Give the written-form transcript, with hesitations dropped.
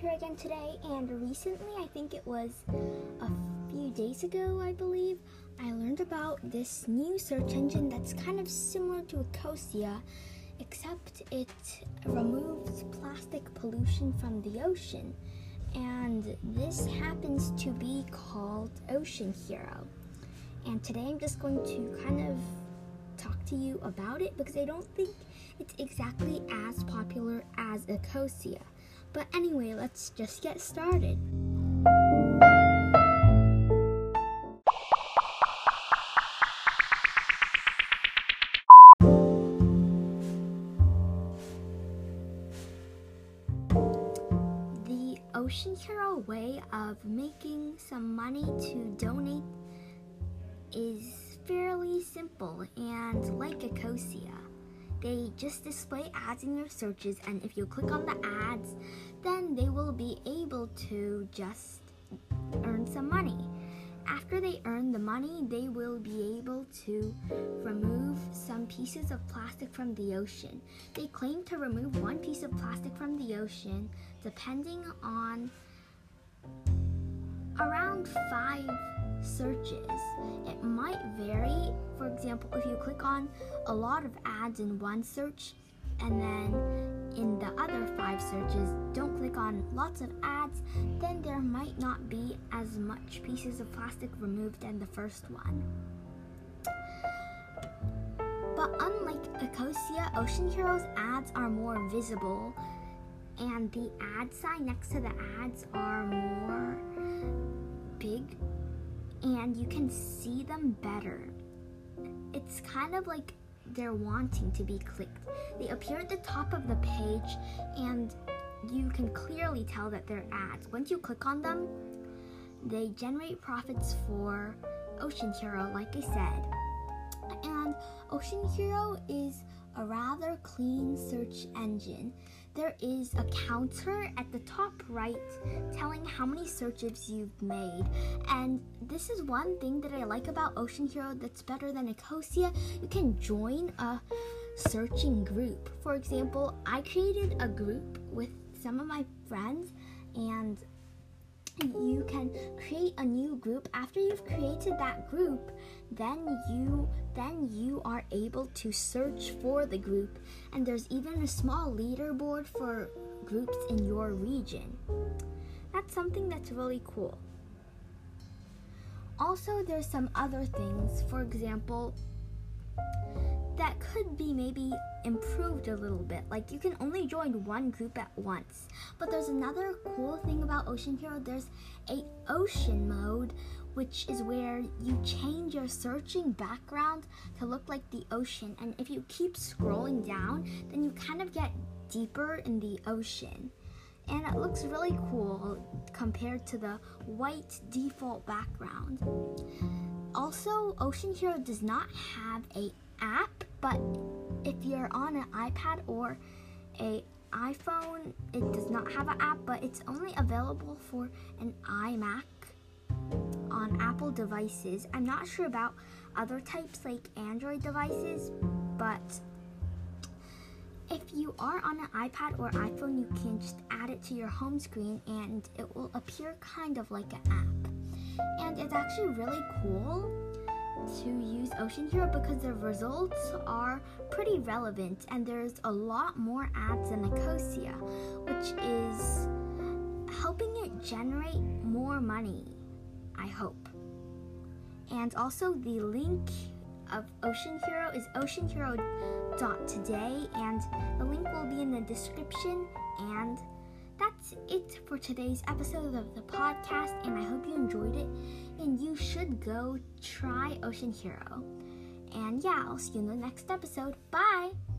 here again today, and recently, I think it was a few days ago, I believe, I learned about this new search engine that's kind of similar to Ecosia, except it removes plastic pollution from the ocean, and this happens to be called Ocean Hero. And today I'm just going to kind of talk to you about it because I don't think it's exactly as popular as Ecosia. But anyway, let's just get started. The Ocean Hero way of making some money to donate is fairly simple and like Ecosia. They just display ads in your searches, and if you click on the ads, then they will be able to just earn some money. After they earn the money, they will be able to remove some pieces of plastic from the ocean. They claim to remove one piece of plastic from the ocean depending on around 5 searches. It might vary. For example, if you click on a lot of ads in one search and then in the other 5 searches don't click on lots of ads, then there might not be as much pieces of plastic removed than the first one. But unlike Ecosia, Ocean Hero's ads are more visible, and the ad sign next to the ads are more big and you can see them better. It's kind of like they're wanting to be clicked. They appear at the top of the page and you can clearly tell that they're ads. Once you click on them, they generate profits for Ocean Hero, like I said. And Ocean Hero is a rather clean search engine. There is a counter at the top right telling how many searches you've made. And this is one thing that I like about Ocean Hero that's better than Ecosia. You can join a searching group. For example, I created a group with some of my friends, and you can create a new group. After you've created that group, then you are able to search for the group, and there's even a small leaderboard for groups in your region. That's something that's really cool. Also, there's some other things, for example, that could be maybe improved a little bit. Like, you can only join one group at once. But there's another cool thing about Ocean Hero. There's a ocean mode, which is where you change your searching background to look like the ocean. And if you keep scrolling down, then you kind of get deeper in the ocean. And it looks really cool compared to the white default background. Also, Ocean Hero does not have an app, but if you're on an iPad or an iPhone, it does not have an app, but it's only available for an iMac on Apple devices. I'm not sure about other types like Android devices, but if you are on an iPad or iPhone, you can just add it to your home screen and it will appear kind of like an app. And it's actually really cool to use Ocean Hero because the results are pretty relevant, and there's a lot more ads than Ecosia, which is helping it generate more money, I hope. And also, the link of Ocean Hero is oceanhero.today, and the link will be in the description. And that's it for today's episode of the podcast, and I hope you enjoyed it, and you should go try Ocean Hero. And yeah, I'll see you in the next episode. Bye!